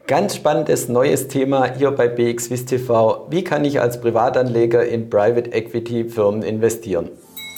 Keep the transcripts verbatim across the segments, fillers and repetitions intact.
Ganz spannendes neues Thema hier bei B X Wiss T V. Wie kann ich als Privatanleger in Private Equity Firmen investieren?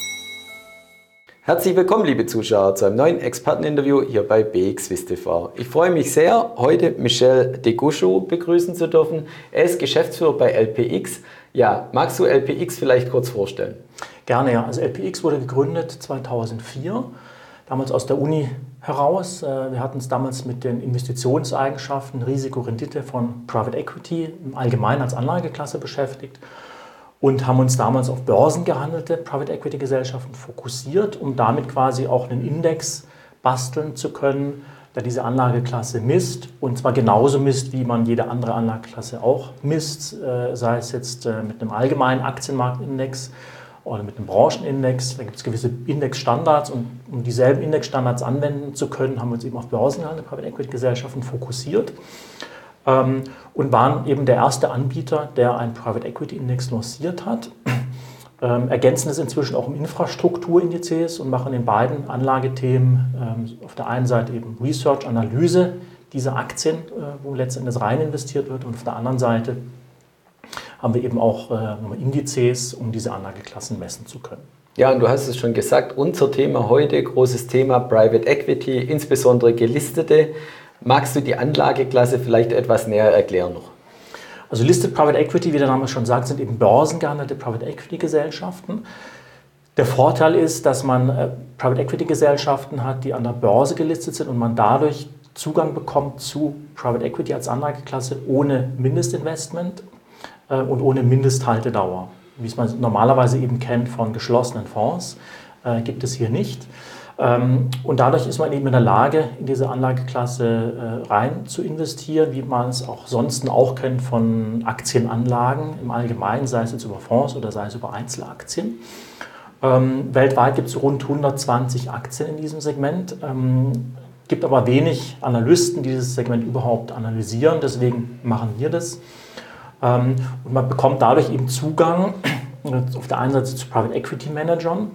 Herzlich willkommen, liebe Zuschauer, zu einem neuen Experteninterview hier bei B X Wiss T V. Ich freue mich sehr, heute Michel Degouschow begrüßen zu dürfen. Er ist Geschäftsführer bei L P X. Ja, magst du L P X vielleicht kurz vorstellen? Gerne, ja. Also L P X wurde gegründet zweitausendvier, damals aus der Uni heraus. Wir hatten es damals mit den Investitionseigenschaften, Risiko-Rendite von Private Equity im Allgemeinen als Anlageklasse beschäftigt und haben uns damals auf börsengehandelte Private Equity Gesellschaften fokussiert, um damit quasi auch einen Index basteln zu können, der diese Anlageklasse misst, und zwar genauso misst, wie man jede andere Anlageklasse auch misst, sei es jetzt mit einem allgemeinen Aktienmarktindex oder mit einem Branchenindex. Da gibt es gewisse Indexstandards, und um dieselben Indexstandards anwenden zu können, haben wir uns eben auf börsengehandelte Private Equity Gesellschaften fokussiert ähm, und waren eben der erste Anbieter, der einen Private Equity Index lanciert hat. Ähm, ergänzen es inzwischen auch um Infrastrukturindizes und machen in beiden Anlagethemen ähm, auf der einen Seite eben Research, Analyse dieser Aktien, äh, wo letztendlich rein investiert wird, und auf der anderen Seite haben wir eben auch äh, Indizes, um diese Anlageklassen messen zu können. Ja, und du hast es schon gesagt, unser Thema heute, großes Thema Private Equity, insbesondere gelistete. Magst du die Anlageklasse vielleicht etwas näher erklären noch? Also Listed Private Equity, wie der Name schon sagt, sind eben börsengehandelte Private Equity Gesellschaften. Der Vorteil ist, dass man äh, Private Equity Gesellschaften hat, die an der Börse gelistet sind und man dadurch Zugang bekommt zu Private Equity als Anlageklasse ohne Mindestinvestment und ohne Mindesthaltedauer. Wie es man normalerweise eben kennt von geschlossenen Fonds, äh, gibt es hier nicht. Ähm, und dadurch ist man eben in der Lage, in diese Anlageklasse äh, rein zu investieren, wie man es auch sonst auch kennt von Aktienanlagen im Allgemeinen, sei es jetzt über Fonds oder sei es über Einzelaktien. Ähm, weltweit gibt es rund hundertzwanzig Aktien in diesem Segment. Ähm, gibt aber wenig Analysten, die dieses Segment überhaupt analysieren, deswegen machen wir das. Und man bekommt dadurch eben Zugang auf der einen Seite zu Private Equity Managern,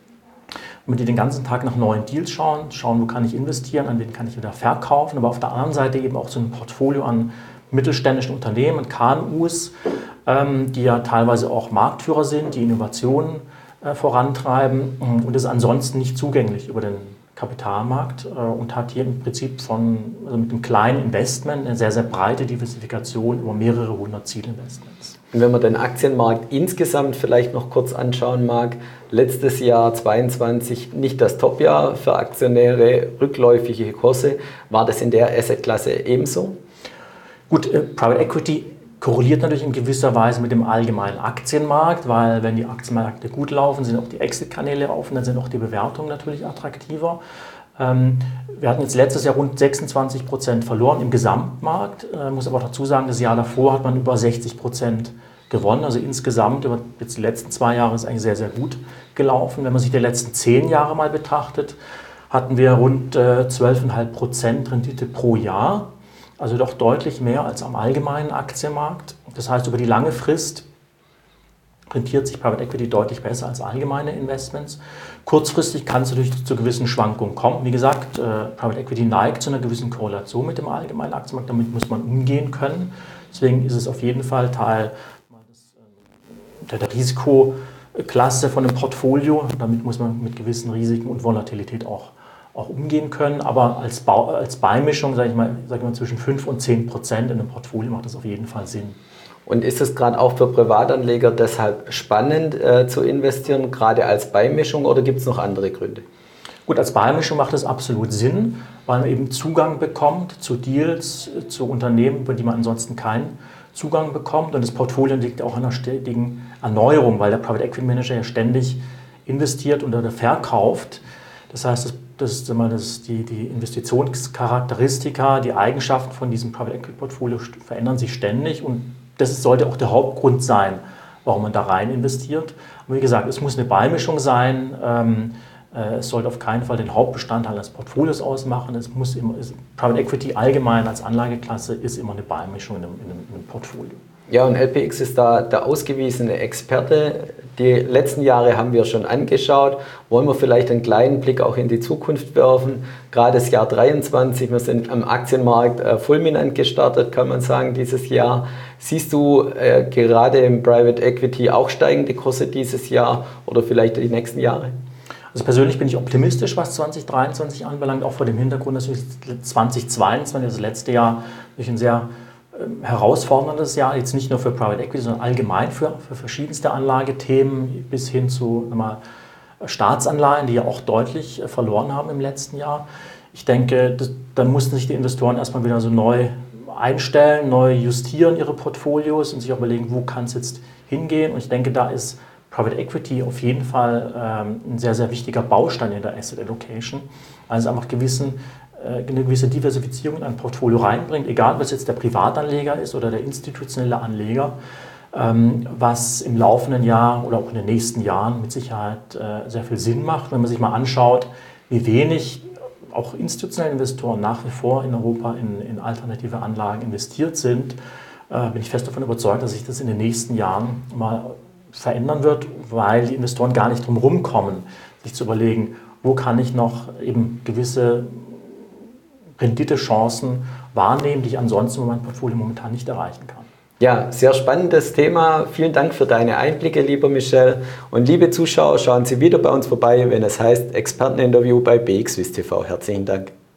die den ganzen Tag nach neuen Deals schauen, schauen, wo kann ich investieren, an wen kann ich wieder verkaufen, aber auf der anderen Seite eben auch so ein Portfolio an mittelständischen Unternehmen, K M Us, die ja teilweise auch Marktführer sind, die Innovationen vorantreiben und ist ansonsten nicht zugänglich über den Kapitalmarkt und hat hier im Prinzip von, also mit einem kleinen Investment eine sehr, sehr breite Diversifikation über mehrere hundert Zielinvestments. Und wenn man den Aktienmarkt insgesamt vielleicht noch kurz anschauen mag, letztes Jahr zweitausendzweiundzwanzig nicht das Topjahr für Aktionäre, rückläufige Kurse. War das in der Assetklasse ebenso? Gut, äh, Private Equity korreliert natürlich in gewisser Weise mit dem allgemeinen Aktienmarkt, weil wenn die Aktienmärkte gut laufen, sind auch die Exit-Kanäle offen, dann sind auch die Bewertungen natürlich attraktiver. Ähm, wir hatten jetzt letztes Jahr rund sechsundzwanzig Prozent verloren im Gesamtmarkt, äh, muss aber dazu sagen, das Jahr davor hat man über sechzig Prozent gewonnen, also insgesamt über jetzt die letzten zwei Jahre ist eigentlich sehr, sehr gut gelaufen. Wenn man sich die letzten zehn Jahre mal betrachtet, hatten wir rund äh, zwölf Komma fünf Prozent Rendite pro Jahr. Also doch deutlich mehr als am allgemeinen Aktienmarkt. Das heißt, über die lange Frist rentiert sich Private Equity deutlich besser als allgemeine Investments. Kurzfristig kann es natürlich zu gewissen Schwankungen kommen. Wie gesagt, äh, Private Equity neigt zu einer gewissen Korrelation mit dem allgemeinen Aktienmarkt. Damit muss man umgehen können. Deswegen ist es auf jeden Fall Teil der, der Risikoklasse von einem Portfolio. Damit muss man mit gewissen Risiken und Volatilität auch auch umgehen können, aber als, Bau, als Beimischung, sage ich mal, sag ich mal, zwischen fünf und zehn Prozent in einem Portfolio macht das auf jeden Fall Sinn. Und ist es gerade auch für Privatanleger deshalb spannend äh, zu investieren, gerade als Beimischung, oder gibt es noch andere Gründe? Gut, als Beimischung macht es absolut Sinn, weil man eben Zugang bekommt zu Deals, zu Unternehmen, über die man ansonsten keinen Zugang bekommt, und das Portfolio liegt auch an einer stetigen Erneuerung, weil der Private Equity Manager ja ständig investiert oder verkauft. Das heißt, das Das ist immer das, die, die Investitionscharakteristika, die Eigenschaften von diesem Private Equity Portfolio verändern sich ständig, und das sollte auch der Hauptgrund sein, warum man da rein investiert. Und wie gesagt, es muss eine Beimischung sein, ähm, Es sollte auf keinen Fall den Hauptbestandteil des Portfolios ausmachen. Es muss immer, Private Equity allgemein als Anlageklasse ist immer eine Beimischung in einem, in einem, in einem Portfolio. Ja, und L P X ist da der ausgewiesene Experte. Die letzten Jahre haben wir schon angeschaut. Wollen wir vielleicht einen kleinen Blick auch in die Zukunft werfen? Gerade das Jahr dreiundzwanzig, wir sind am Aktienmarkt äh, fulminant gestartet, kann man sagen, dieses Jahr. Siehst du äh, gerade im Private Equity auch steigende Kurse dieses Jahr oder vielleicht die nächsten Jahre? Also persönlich bin ich optimistisch, was zwanzig dreiundzwanzig anbelangt, auch vor dem Hintergrund, dass zwanzig zweiundzwanzig, das letzte Jahr, durch ein sehr herausforderndes Jahr, jetzt nicht nur für Private Equity, sondern allgemein für, für verschiedenste Anlagethemen bis hin zu mal, Staatsanleihen, die ja auch deutlich verloren haben im letzten Jahr. Ich denke, das, dann mussten sich die Investoren erstmal wieder so neu einstellen, neu justieren ihre Portfolios und sich auch überlegen, wo kann es jetzt hingehen. Und ich denke, da ist Private Equity auf jeden Fall ähm, ein sehr, sehr wichtiger Baustein in der Asset Allocation, also einfach gewissen eine gewisse Diversifizierung in ein Portfolio reinbringt, egal ob es jetzt der Privatanleger ist oder der institutionelle Anleger, was im laufenden Jahr oder auch in den nächsten Jahren mit Sicherheit sehr viel Sinn macht, wenn man sich mal anschaut, wie wenig auch institutionelle Investoren nach wie vor in Europa in, in alternative Anlagen investiert sind, bin ich fest davon überzeugt, dass sich das in den nächsten Jahren mal verändern wird, weil die Investoren gar nicht drum herum kommen, sich zu überlegen, wo kann ich noch eben gewisse Renditechancen wahrnehmen, die ich ansonsten mit meinem Portfolio momentan nicht erreichen kann. Ja, sehr spannendes Thema. Vielen Dank für deine Einblicke, lieber Michel. Und liebe Zuschauer, schauen Sie wieder bei uns vorbei, wenn es heißt Experteninterview bei B X Wiss T V. Herzlichen Dank.